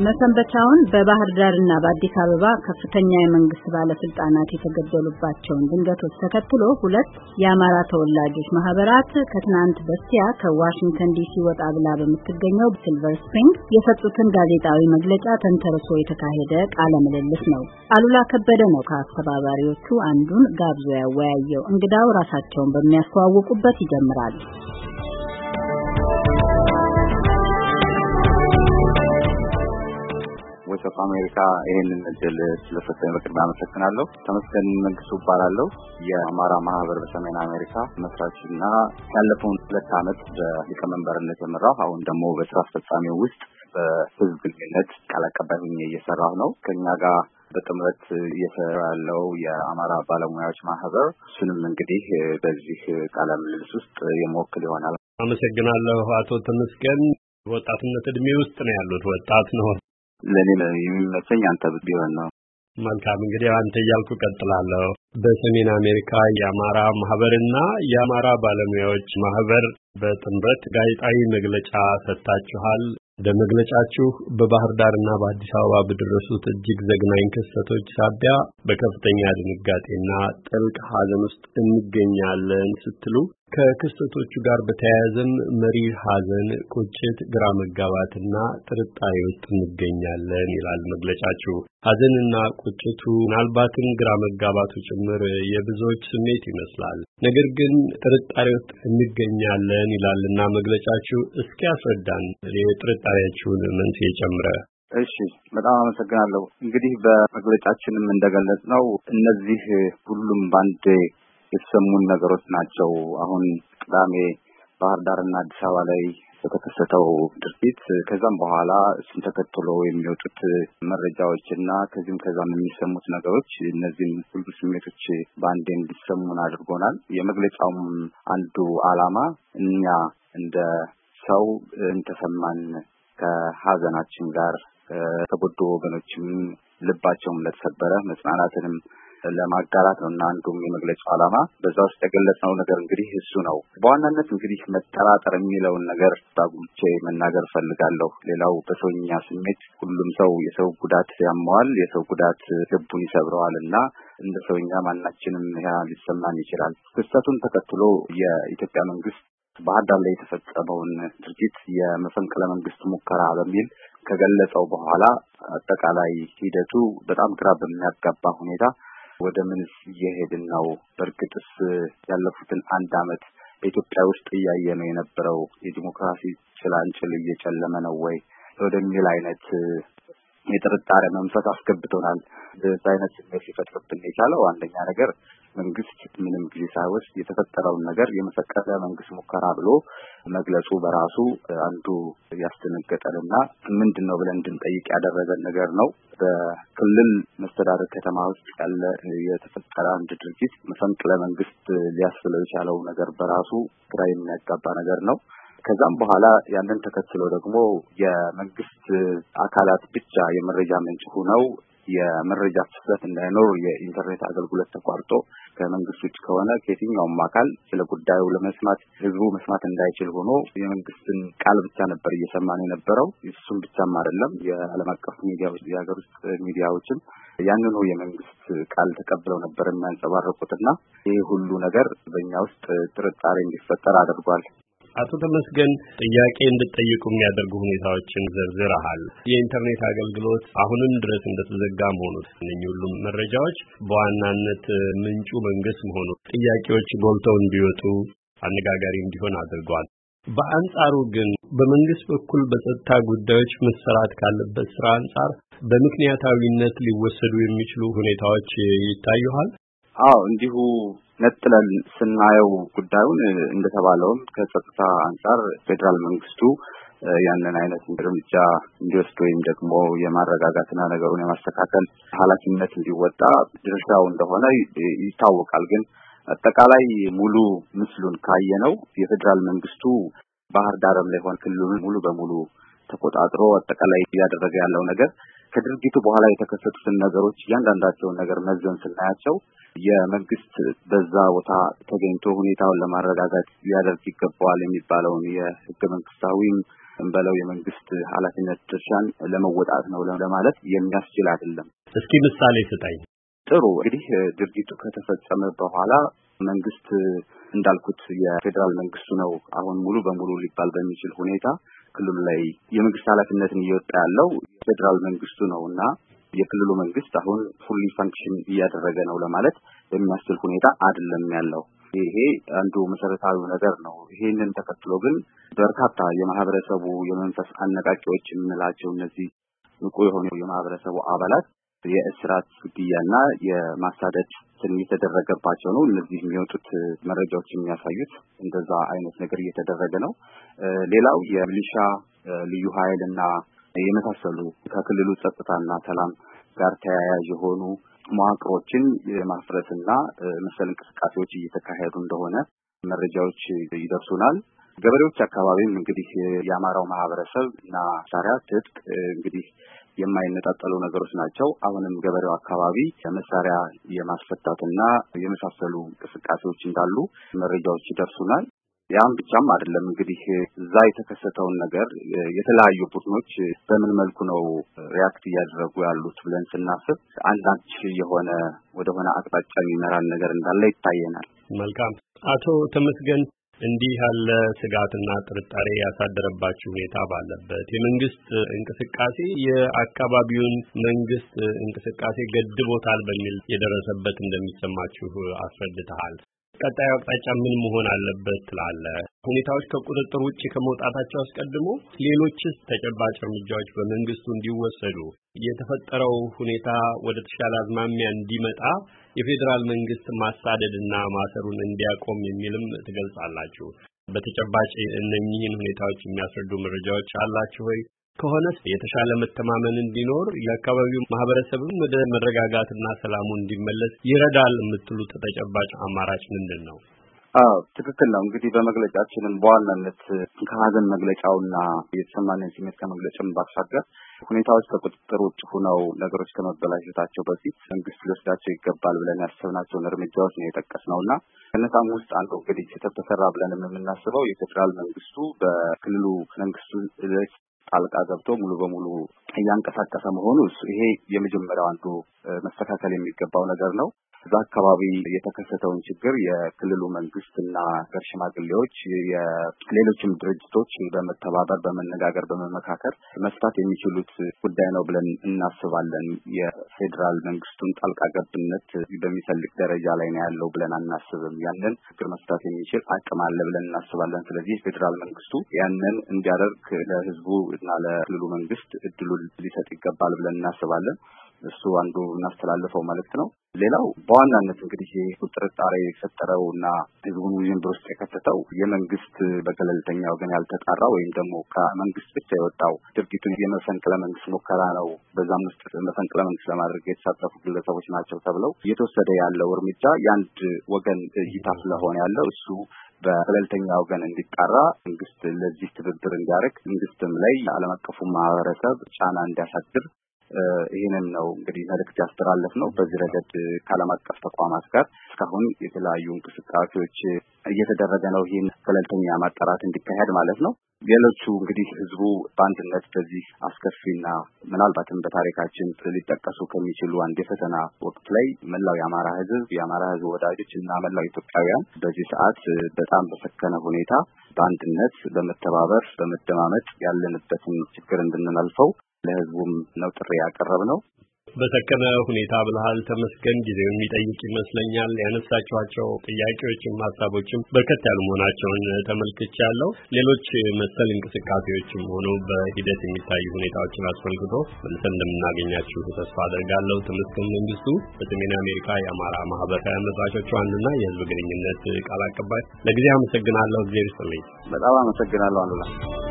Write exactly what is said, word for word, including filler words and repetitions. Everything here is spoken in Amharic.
መሰንበቻውን በባህር ዳርና በአዲስ አበባ ከፍተኛ የመንግስት ባለስልጣናት የተገደሉባቸውን ድንገቶች ተከትሎ ሁለት የአማራ ተወላጆች ማህበራት ከትናንት በስቲያ ከዋሽንግተን ዲሲ ወጣ ብላ በምትገኘው ሲልቨር ስፕሪንግ የሰጡትን ጋዜጣዊ መግለጫ ተንተርሶ የተካሄደ ቃለ ምልልስ ነው። አሉላ ከበደ ነው ከአስተባባሪዎቹ አንዱን ጋብዞ ያወያየው። እንግዳው ራሳቸውን በሚያስተዋውቁበት ይጀምራል። ወይስ አሜሪካ ይሄንን እድል ስለሰጠኝ በቅድሚያ አመሰግናለሁ። ተመስገን መንግስቱ እባላለሁ። የአማራ ማህበር በሰሜን አሜሪካ መስራችና ያለፈውን ሁለት ዓመት በሊቀመንበርነት የመራው አሁን ደግሞ በስራ አስፈጻሚው ውስጥ በህዝብ ግንኙነት ቃል አቀባይ ሆኜ እየሰራሁ ነው። ከኛ ጋር በጥምረት እየሰራ ያለው የአማራ ባለሙያዎች ማህበር እሱንም እንግዲህ በዚህ ቃለ ምልልስ ውስጥ የመወክል ይሆናል። አመሰግናለሁ አቶ ተመስገን። ወጣትነት እድሜ ውስጥ ነው ያሉት፣ ወጣት ነው። ለኔ የሚመቸኝ አንተ ቢሆን ነው። መልካም እንግዲህ አንተ እያልኩ ቀጥላለሁ። በሰሜን አሜሪካ የአማራ ማህበርና የአማራ ባለሙያዎች ማህበር በጥምረት ጋዜጣዊ መግለጫ ሰጥታችኋል። በመግለጫችሁ በባህር ዳርና በአዲስ አበባ በደረሱት እጅግ ዘግናኝ ክስተቶች ሳቢያ በከፍተኛ ድንጋጤና ጥልቅ ሐዘን ውስጥ እንገኛለን ስትሉ ከክስተቶቹ ጋር በተያያዘም መሪር ሐዘን፣ ቁጭት፣ ግራ መጋባትና ጥርጣሬ ውስጥ እንገኛለን ይላል መግለጫችሁ። ሐዘንና ቁጭቱ ምናልባትም ግራ መጋባቱ ጭምር የብዙዎች ስሜት ይመስላል። ነገር ግን ጥርጣሬ ውስጥ እንገኛለን ይላልና መግለጫችሁ። እስኪ ያስረዳን የጥርጣሬያችሁን መንስኤ ጨምረ። እሺ፣ በጣም አመሰግናለሁ። እንግዲህ በመግለጫችንም እንደገለጽነው እነዚህ ሁሉም ባንድ የተሰሙን ነገሮች ናቸው። አሁን ቅዳሜ ባህር ዳርና አዲስ አበባ ላይ የተከሰተው ድርጊት፣ ከዛም በኋላ እሱን ተከትሎ የሚወጡት መረጃዎችና ከዚህም ከዛም የሚሰሙት ነገሮች እነዚህን ሁሉ ስሜቶች በአንዴ እንዲሰሙን አድርጎናል። የመግለጫውም አንዱ ዓላማ እኛ እንደ ሰው እንተሰማን ከሀዘናችን ጋር ከተጎዱ ወገኖችም ልባቸውም ለተሰበረ መጽናናትንም ለማጋራት ነው እና አንዱም የመግለጫው ዓላማ በዛ ውስጥ የገለጽነው ነገር እንግዲህ እሱ ነው። በዋናነት እንግዲህ መጠራጠር የሚለውን ነገር ባጉልቼ መናገር ፈልጋለሁ። ሌላው በሰውኛ ስሜት ሁሉም ሰው የሰው ጉዳት ያመዋል፣ የሰው ጉዳት ልቡን ይሰብረዋል እና እንደ ሰውኛ ማናችንም ያ ሊሰማን ይችላል። ክስተቱን ተከትሎ የኢትዮጵያ መንግስት ባህር ዳር ላይ የተፈጸመውን ድርጊት የመፈንቅለ መንግስት ሙከራ በሚል ከገለጸው በኋላ አጠቃላይ ሂደቱ በጣም ግራ በሚያጋባ ሁኔታ ወደ ምንስ እየሄድን ነው? በእርግጥስ ያለፉትን አንድ አመት በኢትዮጵያ ውስጥ እያየ ነው የነበረው የዲሞክራሲ ጭላንጭል እየጨለመ ነው ወይ ወደሚል አይነት የጥርጣሬ መንፈስ አስገብቶናል። በዚህ አይነት ስሜት ሲፈጥርብን የቻለው አንደኛ ነገር መንግስት ምንም ጊዜ ሳይወስድ የተፈጠረውን ነገር የመፈቀደ መንግስት ሙከራ ብሎ መግለጹ በራሱ አንዱ ያስደነገጠንና ምንድነው ብለን እንድንጠይቅ ያደረገን ነገር ነው። በክልል መስተዳድር ከተማ ውስጥ ያለ የተፈጠረ አንድ ድርጊት መፈንቅለ መንግስት ሊያስብለው የቻለው ነገር በራሱ ግራ የሚያጋባ ነገር ነው። ከዛም በኋላ ያንን ተከትሎ ደግሞ የመንግስት አካላት ብቻ የመረጃ ምንጭ ሆነው የመረጃ ፍሰት እንዳይኖር የኢንተርኔት አገልግሎት ተቋርጦ ከመንግስት ውጭ ከሆነ ከየትኛውም አካል ስለ ጉዳዩ ለመስማት ህዝቡ መስማት እንዳይችል ሆኖ የመንግስትን ቃል ብቻ ነበር እየሰማን የነበረው። እሱም ብቻም አይደለም፣ የዓለም አቀፍ ሚዲያዎች፣ የሀገር ውስጥ ሚዲያዎችም ያንኑ የመንግስት ቃል ተቀብለው ነበር የሚያንጸባርቁትና ይህ ሁሉ ነገር በእኛ ውስጥ ጥርጣሬ እንዲፈጠር አድርጓል። አቶ ተመስገን ጥያቄ እንድትጠይቁ የሚያደርጉ ሁኔታዎችን ዘርዝረሃል። የኢንተርኔት አገልግሎት አሁንም ድረስ እንደተዘጋ መሆኑ፣ እነኚህ ሁሉም መረጃዎች በዋናነት ምንጩ መንግስት መሆኑ ጥያቄዎች ጎልተው እንዲወጡ አነጋጋሪ እንዲሆን አድርጓል። በአንጻሩ ግን በመንግስት በኩል በጸጥታ ጉዳዮች መሰራት ካለበት ስራ አንጻር በምክንያታዊነት ሊወሰዱ የሚችሉ ሁኔታዎች ይታዩሃል? አዎ፣ እንዲሁ ነጥለን ስናየው ጉዳዩን እንደተባለውም ከጸጥታ አንጻር ፌደራል መንግስቱ ያንን አይነት እርምጃ እንዲወስድ ወይም ደግሞ የማረጋጋትና ነገሩን የማስተካከል ኃላፊነት እንዲወጣ ድርሻው እንደሆነ ይታወቃል። ግን አጠቃላይ ሙሉ ምስሉን ካየነው የፌደራል መንግስቱ ባህር ዳርም ላይ ሆነ ክልሉን ሙሉ በሙሉ ተቆጣጥሮ አጠቃላይ እያደረገ ያለው ነገር ከድርጊቱ በኋላ የተከሰቱትን ነገሮች እያንዳንዳቸውን ነገር መዘን ስናያቸው የመንግስት በዛ ቦታ ተገኝቶ ሁኔታውን ለማረጋጋት ሊያደርግ ይገባዋል የሚባለውን የህገ መንግስታዊም እንበለው የመንግስት ኃላፊነት ድርሻን ለመወጣት ነው ለማለት የሚያስችል አይደለም። እስኪ ምሳሌ ስጠኝ። ጥሩ እንግዲህ ድርጊቱ ከተፈጸመ በኋላ መንግስት እንዳልኩት የፌደራል መንግስቱ ነው አሁን ሙሉ በሙሉ ሊባል በሚችል ሁኔታ ክልሉ ላይ የመንግስት ኃላፊነትን እየወጣ ያለው ፌደራል መንግስቱ ነውና የክልሉ መንግስት አሁን ፉሊ ፋንክሽን እያደረገ ነው ለማለት በሚያስችል ሁኔታ አይደለም ያለው። ይሄ አንዱ መሰረታዊ ነገር ነው። ይሄንን ተከትሎ ግን በርካታ የማህበረሰቡ የመንፈስ አነቃቂዎች የምንላቸው እነዚህ ንቁ የሆኑ የማህበረሰቡ አባላት የእስራት ግድያና የማሳደድ ትንሽ የተደረገባቸው ነው። እነዚህ የሚወጡት መረጃዎች የሚያሳዩት እንደዛ አይነት ነገር እየተደረገ ነው። ሌላው የሚሊሻ ልዩ ኃይልና የመሳሰሉ ከክልሉ ጸጥታና ሰላም ጋር ተያያዥ የሆኑ መዋቅሮችን የማፍረስና መሰል እንቅስቃሴዎች እየተካሄዱ እንደሆነ መረጃዎች ይደርሱናል። ገበሬዎች አካባቢም እንግዲህ የአማራው ማህበረሰብ እና መሳሪያ ትጥቅ እንግዲህ የማይነጣጠሉ ነገሮች ናቸው። አሁንም ገበሬው አካባቢ መሳሪያ የማስፈታትና የመሳሰሉ እንቅስቃሴዎች እንዳሉ መረጃዎች ይደርሱናል። ያም ብቻም አይደለም እንግዲህ እዛ የተከሰተውን ነገር የተለያዩ ቡድኖች በምን መልኩ ነው ሪያክት እያደረጉ ያሉት ብለን ስናስብ አንዳች የሆነ ወደሆነ አቅጣጫ የሚመራን ነገር እንዳለ ይታየናል። መልካም አቶ ተመስገን እንዲህ ያለ ስጋትና ጥርጣሬ ያሳደረባችሁ ሁኔታ ባለበት የመንግስት እንቅስቃሴ የአካባቢውን መንግስት እንቅስቃሴ ገድቦታል በሚል የደረሰበት እንደሚሰማችሁ አስረድተሃል። ቀጣዩ አቅጣጫ ምን መሆን አለበት ትላለህ? ሁኔታዎች ከቁጥጥር ውጭ ከመውጣታቸው አስቀድሞ ሌሎችስ ተጨባጭ እርምጃዎች በመንግስቱ እንዲወሰዱ የተፈጠረው ሁኔታ ወደ ተሻለ አዝማሚያ እንዲመጣ የፌደራል መንግስት ማሳደድና ማሰሩን እንዲያቆም የሚልም ትገልጻላችሁ። በተጨባጭ እነኚህን ሁኔታዎች የሚያስረዱ መረጃዎች አላችሁ ወይ? ከሆነስ የተሻለ መተማመን እንዲኖር የአካባቢው ማህበረሰብም ወደ መረጋጋትና ሰላሙ እንዲመለስ ይረዳል የምትሉት ተጨባጭ አማራጭ ምንድን ነው? አዎ ትክክል ነው። እንግዲህ በመግለጫችንም በዋናነት ከሀዘን መግለጫውና የተሰማንን ስሜት ከመግለጫም ባሻገር ሁኔታዎች ከቁጥጥር ውጭ ሆነው ነገሮች ከመበላሸታቸው በፊት መንግስት ሊወስዳቸው ይገባል ብለን ያሰብናቸውን እርምጃዎች ነው የጠቀስነውና ከነዛም ውስጥ አንዱ እንግዲህ ተተሰራ ብለን የምናስበው የፌደራል መንግስቱ በክልሉ መንግስቱ ጣልቃ ገብቶ ሙሉ በሙሉ እያንቀሳቀሰ መሆኑ ይሄ የመጀመሪያው አንዱ መስተካከል የሚገባው ነገር ነው። እዛ አካባቢ የተከሰተውን ችግር የክልሉ መንግስትና ሀገር ሽማግሌዎች የሌሎችም ድርጅቶች በመተባበር በመነጋገር በመመካከር መፍታት የሚችሉት ጉዳይ ነው ብለን እናስባለን። የፌደራል መንግስቱን ጣልቃ ገብነት በሚፈልግ ደረጃ ላይ ነው ያለው ብለን አናስብም። ያንን ችግር መፍታት የሚችል አቅም አለ ብለን እናስባለን። ስለዚህ ፌደራል መንግስቱ ያንን እንዲያደርግ ለህዝቡ እና ለክልሉ መንግስት እድሉን ሊሰጥ ይገባል ብለን እናስባለን። እሱ አንዱ እናስተላልፈው መልእክት ነው። ሌላው በዋናነት እንግዲህ ጥርጣሬ የፈጠረውና ህዝቡን ውዥንብር ውስጥ የከተተው የመንግስት በገለልተኛ ወገን ያልተጣራ ወይም ደግሞ ከመንግስት ብቻ የወጣው ድርጊቱን የመፈንቅለ መንግስት ሙከራ ነው፣ በዛም ውስጥ መፈንቅለ መንግስት ለማድረግ የተሳተፉ ግለሰቦች ናቸው ተብለው እየተወሰደ ያለው እርምጃ የአንድ ወገን እይታ ስለሆነ ያለው እሱ በገለልተኛ ወገን እንዲጣራ መንግስት ለዚህ ትብብር እንዲያደርግ መንግስትም ላይ ዓለም አቀፉ ማህበረሰብ ጫና እንዲያሳድር ይሄንን ነው እንግዲህ መልእክት ያስተላለፍ ነው። በዚህ ረገድ ከዓለም አቀፍ ተቋማት ጋር እስካሁን የተለያዩ እንቅስቃሴዎች እየተደረገ ነው። ይሄን ገለልተኛ ማጣራት እንዲካሄድ ማለት ነው። ሌሎቹ እንግዲህ ህዝቡ በአንድነት በዚህ አስከፊና ምናልባትም በታሪካችን ሊጠቀሱ ከሚችሉ አንድ የፈተና ወቅት ላይ መላው የአማራ ህዝብ የአማራ ህዝብ ወዳጆች እና መላው ኢትዮጵያውያን በዚህ ሰዓት በጣም በሰከነ ሁኔታ በአንድነት በመተባበር በመደማመጥ ያለንበትን ችግር እንድናልፈው ለህዝቡም ነው ጥሪ ያቀረብነው። በተከነ ሁኔታ ብለሃል ተመስገን። ጊዜው የሚጠይቅ ይመስለኛል። ያነሳችኋቸው ጥያቄዎችም ሀሳቦችም በርከት ያሉ መሆናቸውን ተመልክቻለሁ። ሌሎች መሰል እንቅስቃሴዎችም ሆኑ በሂደት የሚታዩ ሁኔታዎችን አስመልክቶ መልሰን እንደምናገኛችሁ ተስፋ አደርጋለሁ። ተመስገን መንግስቱ በሰሜን አሜሪካ የአማራ ማህበር መስራቾች አንዱና የህዝብ ግንኙነት ቃል አቀባይ፣ ለጊዜ አመሰግናለሁ። እግዚአብሔር ይስጥልኝ። በጣም አመሰግናለሁ አሉላ።